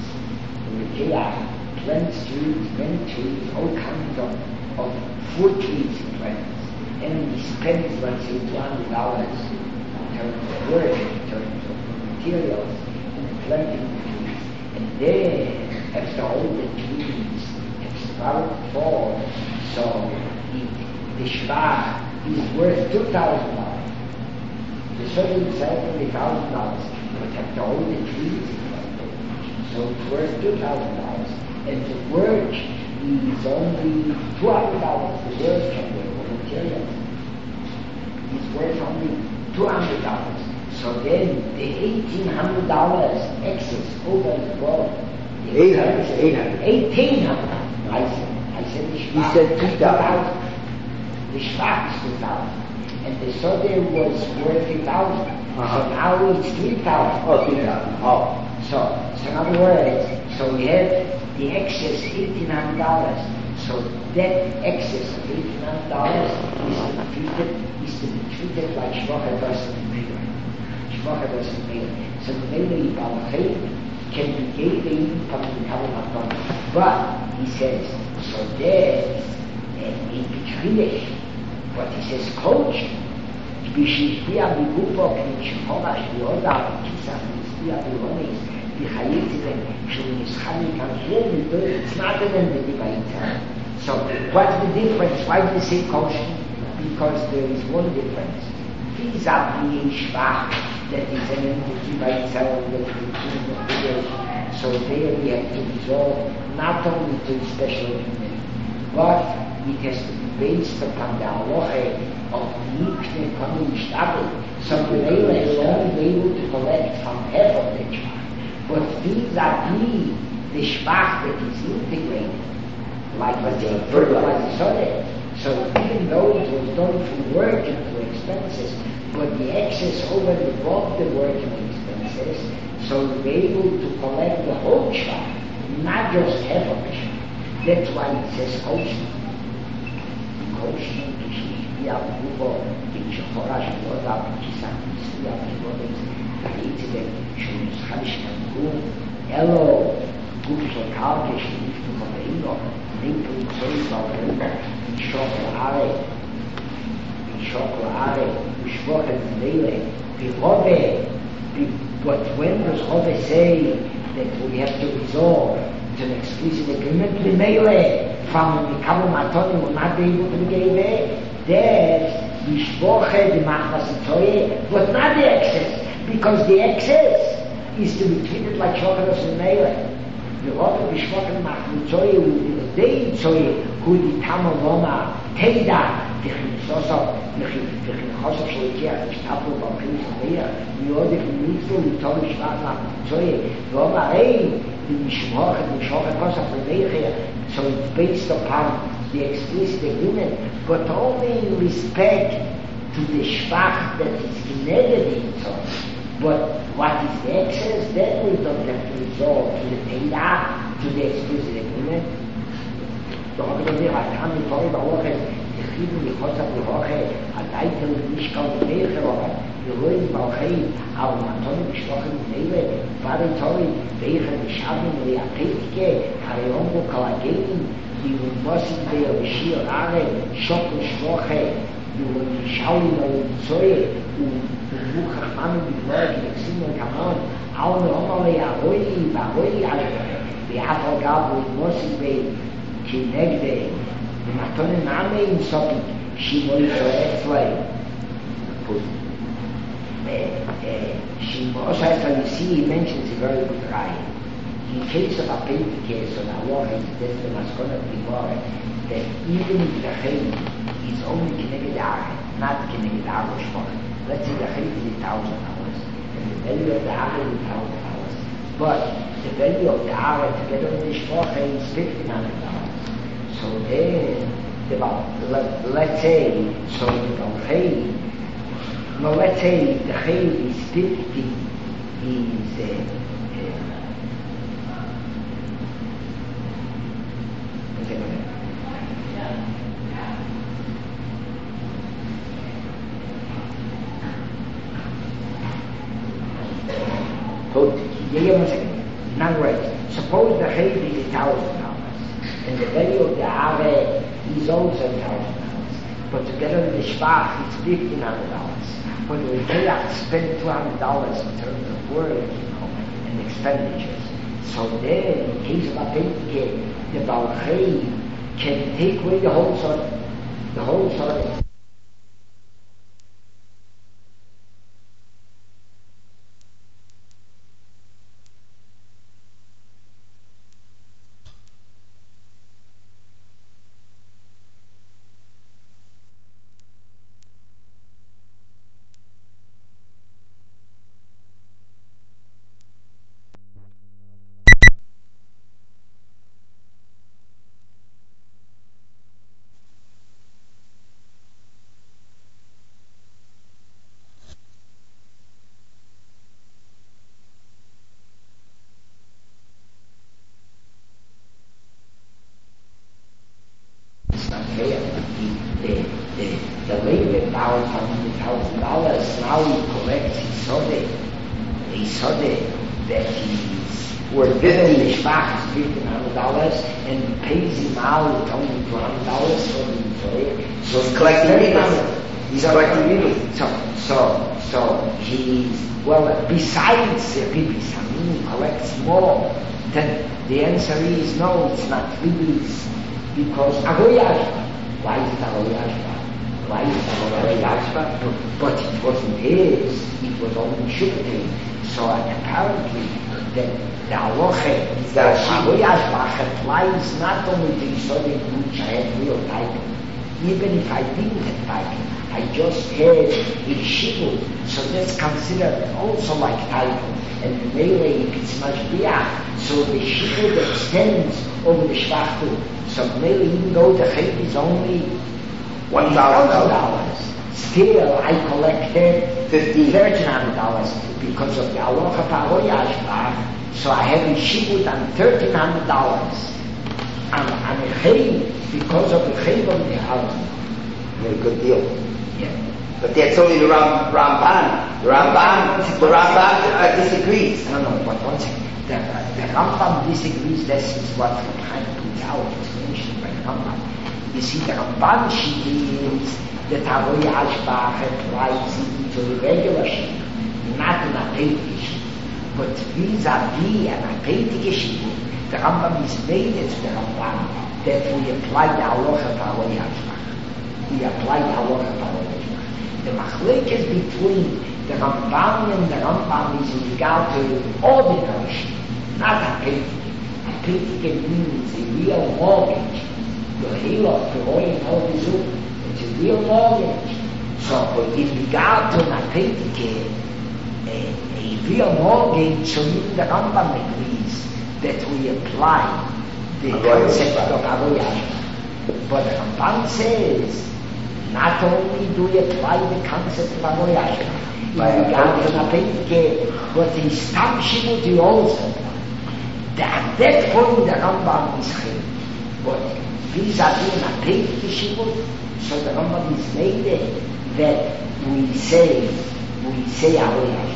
S2: many trees, all kinds of fruit trees he plants, and he spends, let's say, $200 in terms of work, in terms of materials, in planting trees. And then, after all the trees have sprouted forth, so the Shvach is worth $2,000. The soil itself only $1,000, but after all the trees, so it's worth $2,000. And the work is only $200. The work and the materials is worth only $200. So then the $1,800 excess over and above.
S3: $800.
S2: I said the Shvach.
S3: He said 2,000.
S2: The Shvach is 2,000. And the soda was worth 3,000. So now it's 3,000.
S3: Oh, 3,000. Oh.
S2: So in other words, so we have the excess $1,800. So that excess of $1,800 is to be treated like Shvach HaDosen Meila. Shvach HaDosen Meila. So the Meila Balchai can be given from the Kabbalah. But he says, so that in Pitrish, what he says, coach, בשביע בגופו, כשחורה שיודה, כיסח משביע בלונס, בחייצתם, שהוא נסחר מכנכם, it's not an entity by itself. So, what's the difference? Why do you say kosher? Because there is one difference. Vis-a-vis Shvach, that is an entity by itself, that is so there we have to resolve not only to a special human, but it has to be based upon the halacha of Yikne coming Shtabel. So the Meila will only be able to collect from half of the Shvach. But vis-a-vis the Shvach that is integrated, like what they fertilize the so even though it was done for work and for expenses, but the excess over and above the work and expenses, so we'll be able to collect the whole Shvach, not just half of the Shvach. That's why it says kosher. Kosher, כשהשפיע בגופו, כשחורה שיודה, וכיסח משביע בלונס, חייצתם, שהוא נוסחה לשכנגו, אלו גוף של קרקע שנפתו חבאינו, נפתו מצוי בעולם, משוק לארץ, ושבוח את מלילה, ברובע, but when does Chove say that we have to resolve to an exclusive agreement with Meile from the Kabbalah Matoni will not be able to be given? That the Shvoche, the Machmas Atoye, but not the excess, because the excess is to be treated like Shocharos and Meile. The Rove, the Shvoche, the Machmas Atoye will be the Dei Atoye, who the Tamaloma, Teida, the Chimsoso, the Chimchosov Shalikiach, the Shtapel, the Chimchos of Meile, the Ode, the Mitzvah, the Tom Shvat, Machmas Atoye, the Rove, the Mishmoch, the Shocharos of Meile. So it's based upon the explicit agreement, but only in respect to the Shvach that is generated in itself. But what is the excess, then we don't have to resolve to the Teda, to the explicit agreement. The Hobbit of the Ratam, the Torah, the Hoche, the Chibur, the Chotzah, the Hoche, a Deitel, the Mishkal, the Mecher, the Roy, the Balchei, our Matoni, the Shlochim, the Nele, Father Tori, Becher, the Shabim, the Apetike, Hariongo, Kalageni, the Umbosim, the Shir, Are, Shok, the Shloche, the Shauli, the Zoe, the Buchach, Manu, the Gmor, the Exim, the Kamon, Al Nomale, Aroi, Baroi, the Afogab, the Mosim, כנגד מתון נעמי עם סופי שימוי פלאי Shimon also, you see, he mentions a very good right. In case of a painting case on a law, that's the Maskon of the Gemara, that even if the Chayim is only connected to Arah, not connected to Arah Shmor. Let's say the Chayim is $1,000, and the value of the Arah is $1,000. But the value of the Arah together with the Shmor is $1,500. So then, let's say, so the Chayim, no, let's say the Chayim is 50, is now right. Suppose the Chayim is $1,000 and the value of the Areh is also $1,000, but together with the Shvach it's $1,500. But we cannot spend $200 in terms of work, and expenditures. So then, in case of a painting, the Baal Chayim can take away the whole sort. The way about $100,000, now he collects he saw that he's worth giving the Shvach $1,500 and pays him out only $200 so he's collecting money. He's collecting money. So he's, well, besides Bibis, he collects more. Then the answer is no, it's not Bibis, because Agoyashba. Why is it Agoyashba? But it wasn't his, it was only Shukri. So apparently the halacha is that Agoyashba applies not only to Yisod in which I had real title, even if I didn't have title, I just had a shibud, so that's considered also like title. And melee, if it's mashbiach, so the shibud extends over the shvach. So melee, even though the chayv is only $1,000, still I collected $1,300 because of the halacha paroyashbach. So I have a shibud on $1,300 on a chayv because of the chayv of the house.
S3: Very good deal.
S2: Yeah.
S3: But that's only the Ramban. The Ramban disagrees.
S2: No, but one second. The Rambam disagrees. This is what from time to out is mentioned by the Rambam. You see, the Ramban she is that Avoy Hashbach applies to the regular sheep, not an apeitic sheep. But vis-a-vis an apeitic sheep, the Rambam is made it to the Ramban that we apply the halacha to Avoy Hashbach. We apply the halacha to Avoy Hashbach. The machlekes between the Ramban and the Rambam is in regard to ordinary sheep, not a peitik. A peitik means a real mortgage. The hilach, the oil, all this, it's a real mortgage. So, in regard to a peitik, a real mortgage, so even the Rambam agrees that we apply the concept of avoyah. But the Ramban says, not only do you apply the concept of Avodah in regard to the Pinke, but the Stam Shimut also. At that point the Rambam is here. But vis-a-vis a Pinke Shimut, so the Rambam is made that we say Avodah.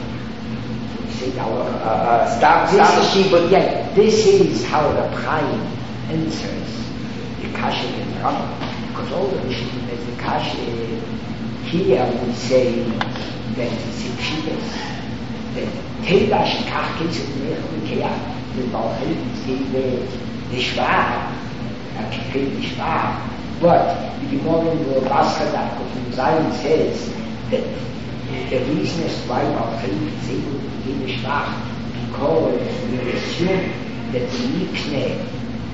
S2: This is how the Chaim answers the Kasha in the Rambam, because all the Rishim is the Kasha. Here we say that it's in Shivas, that Teda Shekach Kesef Mech the Balchim gave the Shvar, the Shvar. But the Gemara in the Baskadak of Zion says that the reason is why Balchim is able to give the Shvar, because we assume that the Mikne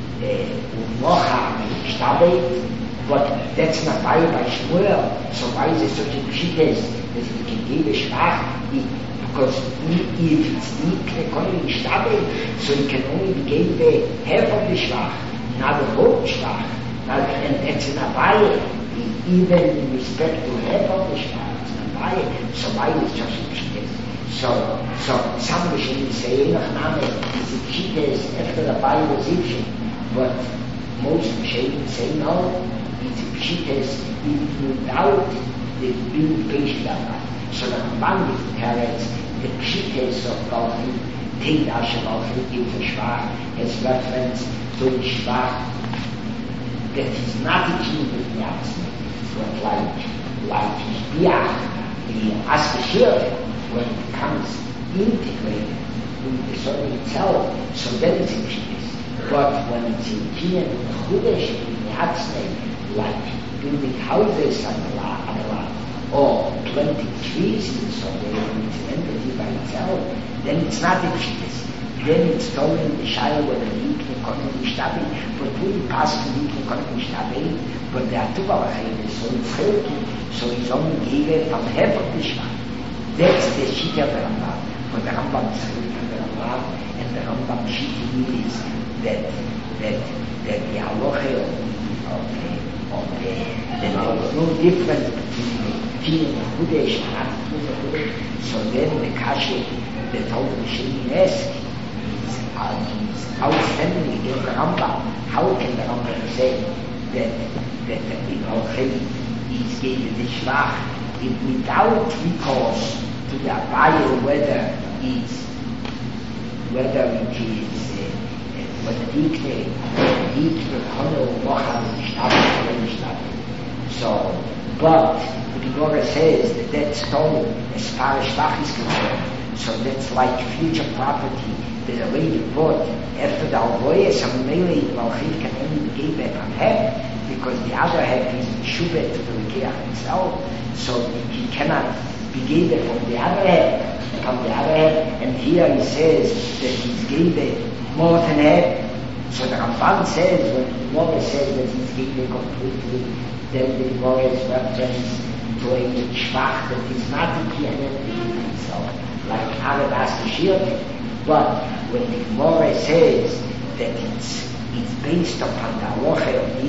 S2: Mocha Shtabet, but that's not why by Shmuel. So why is it such a pshites that he can give a Shvach? Because if it's Mikne Kohen Shtabet, so he can only give half of the Shvach, not the whole Shvach. And that's not why, even in respect to half of the Shvach, it's not why. So why is it just a pshites? So some Rishonim say Enoch Name is a pshites after the Bible was Egyptian, but most Rishonim say no, it's a pshites without the being patient about it. So the Ramban carries the pshites of Balchim, Teda Shebalchim gives a Shvach as reference to the Shvach that is not achieved with the Yatzim, but like Biach, the Asashir, when it becomes integrated with the soul itself, so then it's in Pshitas. But when it's in Kiyan, Chudesh, in Yatzne, like building houses on the land, or planting trees in the soul, when it's an entity by itself, then it's not in Pshitas. Then it's told in the Shire where the Mikne Kohen Shtabet, but we pass to Mikne Kohen Shtabet, but the Atubalachim is so filthy, so he's only given from half of the Shvach. That's the Shita of the Rambam. But the Rambam is really from the Rambam, and the Rambam Shita is that the halacha of there was no difference between the Kin and the Hudesh and the Hudesh. So then the Kasha that told the Shini asked is outstanding against the Rambam. How can the Rambam say that the halacha is given the Shvach without recourse to the Abaye, whether it is whether Dikne Kono Mocha. So, but the Gemara says that that's stone as far as Shvach is concerned. So that's like future property that a lady bought after the Alvoye. Some Mele Malchit can only be given from half, because the other half is Shubet to the Rekiach himself. So he cannot be given from the other half. And here he says that he's given more than half. So the Ramban says, when the Gemara says that he's given completely, then the Gemara is reference to a Shvach that is not a Kiyanet himself, like Aradas Kishir. But when the Gemara says that it's based upon the halacha of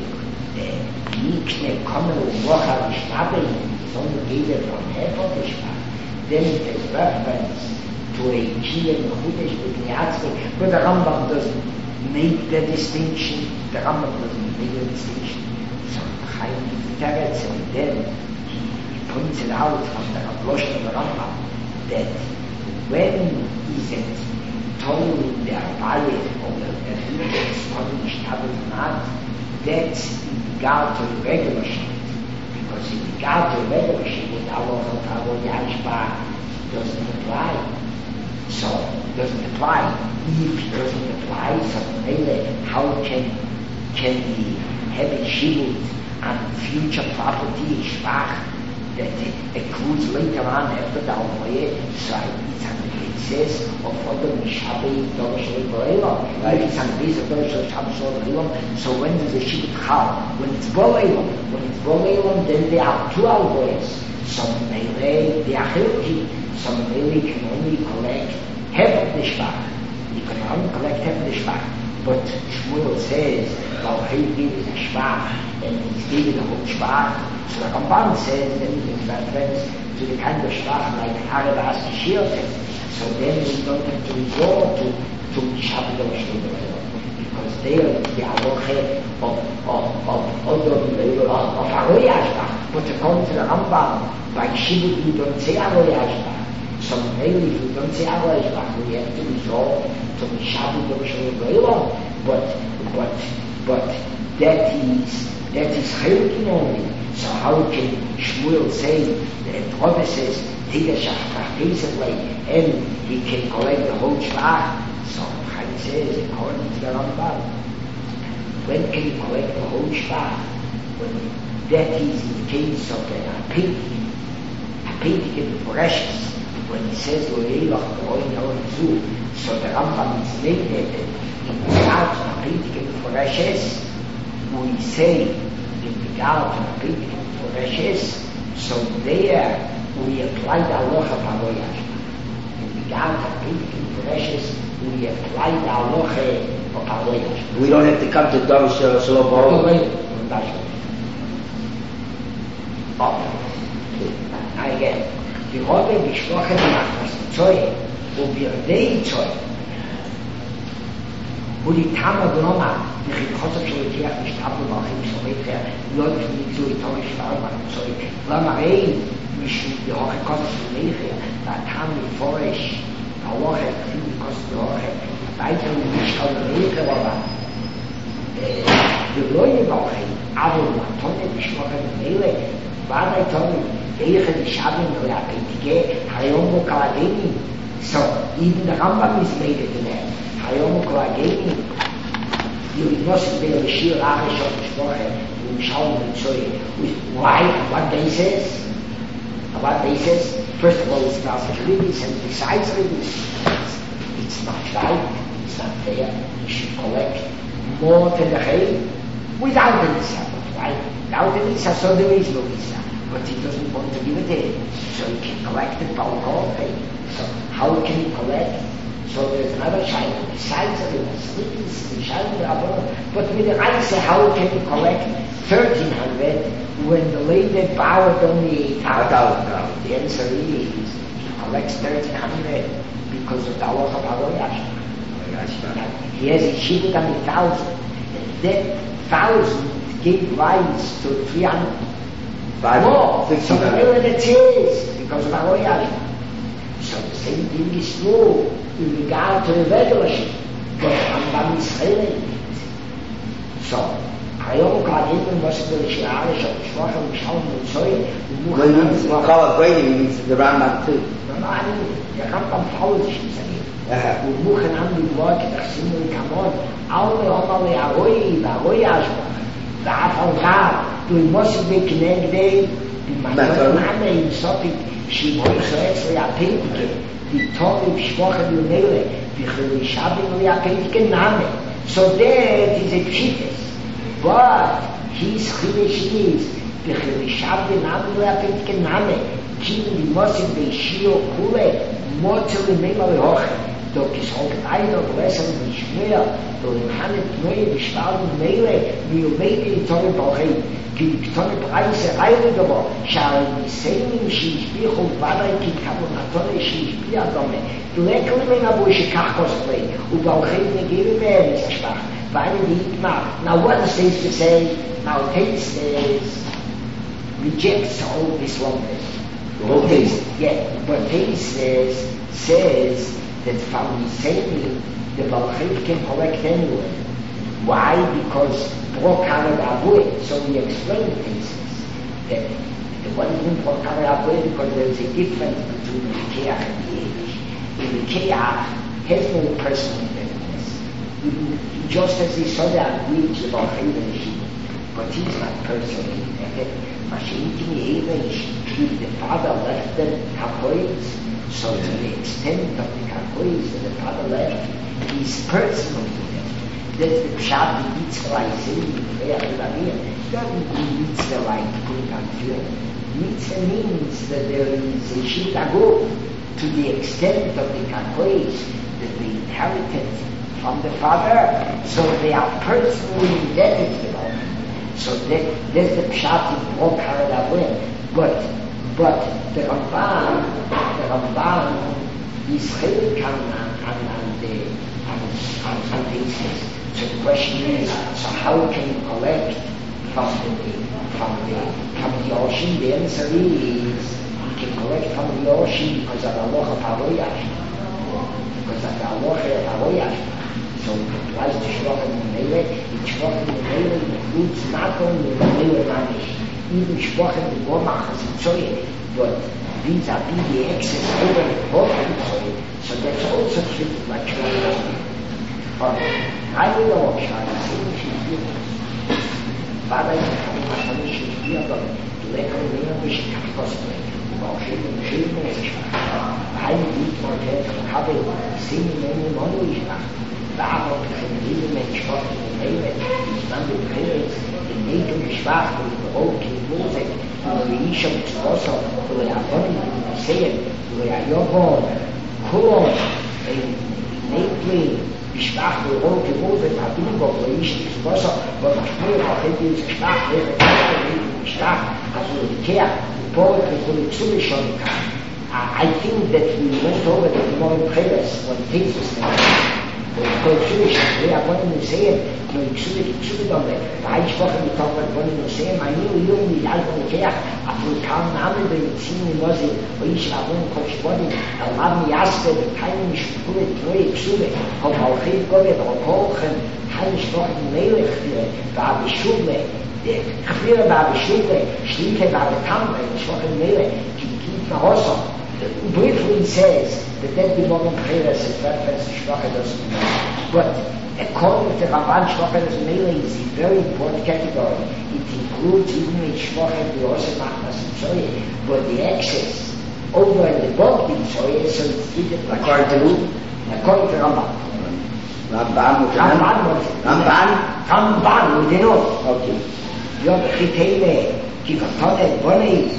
S2: Mikne Kohen Mocha Shtabet, it's only given from half of the Shvach, then it is reference to a Kiyan Chudesh with Yatzne. But the Rambam doesn't make the distinction. The Rambam doesn't make the distinction. So Chaim gives the teretz, and then he points it out from the Rablosh of the Rambam that when is it told the Abaye or the Hudesh Kohen Shtabet not, that's in regard to the regular Shabbat. Because in regard to the regular Shabbat, our Yashba doesn't apply. So it doesn't apply. If it doesn't apply, so maybe how can we have a Shibut on future property, Shvach, that accrues later on after the Almoyed? So it's on the basis of other Mishabei, Doroshay Boelam. Right. It's on the basis of Doroshay Boelam. So when does the Shibut Chal? When it's Boelam, then there are two Almoyeds. Some Melee, they are Hilki. Some Melee can only collect half of the Shvach. You can only collect half of the Shvach. But Shmuel says, well, he gave it a shvach, and he's giving the whole shvach. So the Ramban says, then he reference to the kind of shvach like Harabas Kishirte. So then we don't have to resort to Shabbat because they are the halacha of Aroi Ashbach. But according to the Rambam, by Shibud we don't say Aroi Ashbach. So maybe if we don't say Aroi Ashbach, we have to resort to Shabbat but that is Chelkin only. So how can Shmuel say that Rabbi says Tiga Shachach basically and he can collect the whole shvach? So Chaim says according to the Rambam, when can you collect the whole shvach? When that is in the case of a Peitik in precious. When he says so the Rambam is negated in regard to Peitik in precious. We say in regard to Peitik in precious, so there we apply the halacha paroyash. In regard to Peitik in precious, we apply the halacha of paroyash.
S3: We don't have to come to Dorish Shalom.
S2: Again, the Rabbi Bishlochen Machmas Zoye, Ubirdei Zoye, Ulitama Gloma, the Chikosov Shalitiach, the Stabel Machim Shalitiach, Lod Nixu, Itomi Shvalman Zoye, Lamarei, Mishum, the Hochikosov Shalitiach, Batam, Foresh, Aloche, Klikos, the Hoche, Baitam, Mishkal, the Leikababa, the Loye Bachim, Avon, Tone, Bishlochen, Mele, Vadai Tone, Eiche the Shabbat no Yapeitike, Hayomu Kalageni. So even the Rambam is made it to that. Hayomu Kalageni. You must be a Shir Arish of the Shmoche, Shalom and Zoye. Why? What they says? First of all, it's not Ridis, and besides Ridis, it's not right, it's not fair. You should collect more than the Hay without the Nisa, right? Without the Nisa, so there is no Nisa. But he doesn't want to give it in. So he can collect it by pay. So how can he collect? So there's another child besides the but with the right say how can he collect 1,300 when the lady borrowed only 8,000? The answer is he collects 1,300 because of the halacha of Paroyash. He has a shibud on 1,000. And that 1,000 gave rise to 300. More, so the it is because of Paroyash. So the same thing is true in regard to the regular ship. But Rambam is chaylein. So, Hayom Kalagin must be the Shirarish of Shvachim, Shalom, and Zoy.
S3: When you call it Brady, it means the Rambam too.
S2: No, I mean, the Rambam follows him, Umuchanam Bivlok, the Simon Kamon, Aule Omale Aroi Ashbach, the Afalgar, we must be connected, the Matoname in Sopik, Shimon Soetz, Leapetike, the Torah Shvachim Yunele, the Chilishabim Leapetike Name. So that is a pshitas. But his chilish is the Chilishabim Leapetike Name, Kim the Mosim Beishio Kule, Motel Mema Lehoche. Doch is auch einer gewesen wie Schmuel, doch in Hanet neue Gestalten Meile, wie Umeke in Torre Bauchei, gibt Torre Preise Reile geworden, schaue die Seinen, Schiespich und Wadai, gibt Kabonatore, Schiespich Adome, du leckere mir na Bursche Kachkosplay, und Bauchei negere werden, ist schwach, weil die Hikmah. Now what is this to say? Now Tate says, rejects all this oneness. Yeah, but Tate says, that from the same the Balchit can collect anyway. Why? Because Brokar Abuy. So we explained things that the one is in Brokar Abuy because there is a difference between the Keach and the Eish. In the Keach has no personal indebtedness. Just as he saw that Abuy the Balchit and the Shib. But he's not personally indebted. Mashiach in the Eish, the father left them Kapoids. So to the extent of the Kakois that the father left, he's personal to them. That's the Pshat, the Mitzvah, I say, the prayer, the Lamir. It doesn't mean Mitzvah like putting on film. Mitzvah means that there is a Shitago to the extent of the Kakois that they inherited from the father, so they are personally indebted to them. So there's the pshat in all Karadavlin. But the Ramban is chelik on basis. So the question is, so how can you collect from the Yoshim? The answer is, you can collect from the Yoshim because of Allah Paroyash. Because of Allah Paroyash. So it applies to Shvach and Mele. Shvach and Mele includes not only the Mele Manish, even Shvach and the Gomach and Tzoye, but vis-a-vis the excess over the Gomach and Tzoye. So that's also treated like Shvach and Mele. I will know what Shvach and Mele is. Father is coming back on the Shvach and Mele, which is costly. Schilden ist Schwach. Ein Lied von der Kabel, singen in Money Schwach. Warum können diese Menschen Gott in der Nähe, die Stand und Präsenz, den Nägeln Schwach und den Rot in Mose, und die Isha mit Wasser, und die Abonne in der Seen, und die Jobon, Kulon, in Nägeln, die Schwach und Rot in Mose, und die Abonne, und die Isha mit Wasser, und die Spur, auch wenn die Schwach wäre, die Schwach, also die Kehr, I think that we went over the more prayers when things was there. We are going to say it, no, you should on it. I spoke to talk about going to say, I knew you in the Alpha Care, after we come now, and they see me was it, or you should have one coach body, and have me ask the time you should put it through it, of our faith, God, or Kochen, Heilish Wochen, Melech, Rabbi Shule. Clear about the Shule, Shlike about the Tamre, Shvach Mele, Kikit Mahosa. Briefly says that the moment prayer is reference to Shvach doesn't know. But according to Ramban, Shvach Mele is a very important category. It includes even in Shvach and the Ose Machmas and Tzoye, but the excess over and above the Tzoye, so it's treated like according to Ramban. Ramban, we know. Okay. Yom Chitele, Kikatone, Bonnie,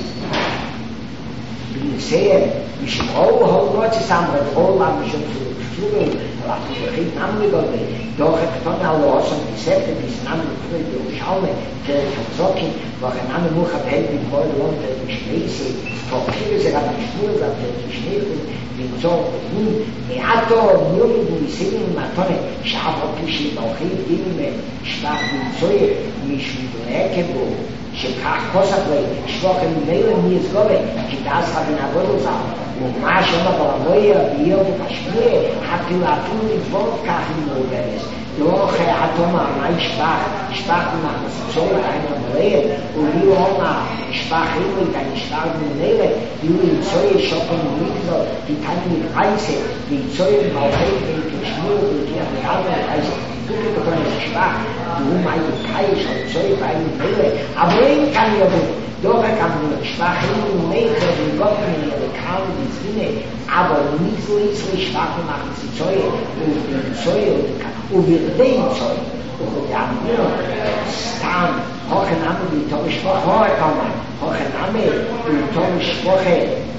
S2: Binisea, we should all watch some of all our mission to Shul, like the Chit Namigode, Docheton, our awesome deceptive is Namigode, Shaume, Zoki, Wachanam Muchabel, before the one that we should for years and other schools that we should so, Meato, Muri, Singing Matone, Shabo, Pishi, Bochim, Dime, Shvach, Zoye, Mishud, Ekebo, Shekach, Kosakwe, Shvach, and Mele, Mizgove, Kitas, Havinagoza, Umashama, Baramoya, Bio, Pashmir, Hatil, Atul, Vodka, Moveres, Doche, Atoma, Mai Shvach, Shvach, Zoye, Einer Mele, Ulioma, Shvach, and Shvach, Mele, Yuli, Zoye, Shopon, Mizgo, die Tani Reise, die Zeugen auf Helden, die Schnur, die andere Reise, du bekommst schwach, du meine Kreis und Zeugen eine Wille, aber wen kann ja wohl, doch kann man schwach hin und mehr, die Gott in ihre Kraft, die Sinne, aber nicht so schwach machen sie Zeugen, und die Zeugen, und wir den Zeugen, und die anderen, Stan, Hochename, die Tore Schwache, Hochename, die Tore Schwache,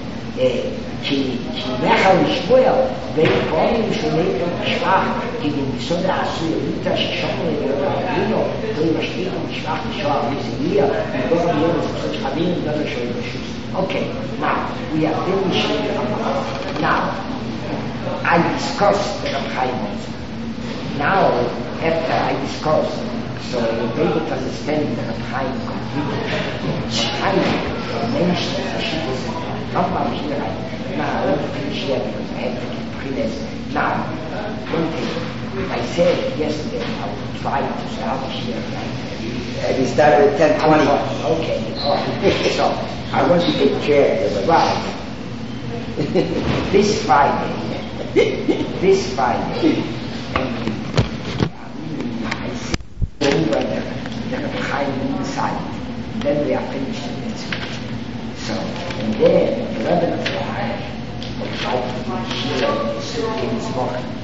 S2: כי נחל לשבויה ואין משולט המשפח כי במסוד העשוירית ששומר להיות הרבינו תראי משפיע המשפח לשוע המזיגיה ובוא נהיה לספסות חבים לא לשוי בשוס. Okay, now we have finished the Ramban. Now I discussed the Ramban. Now after I discussed, so you'll be able to understand the Ramban completely. I mentioned the Shivas Rambam Shirai. Now, I want to finish here because I have to keep pre-less. Now, one thing, I said yesterday I would try to establish here.
S3: We started at 10:20.
S2: Okay, all right. So, I want to get chair as well. This Friday, I see over the time inside. Then we are finished with it. So, and then 11 o'clock, I'll try to hear the Woche.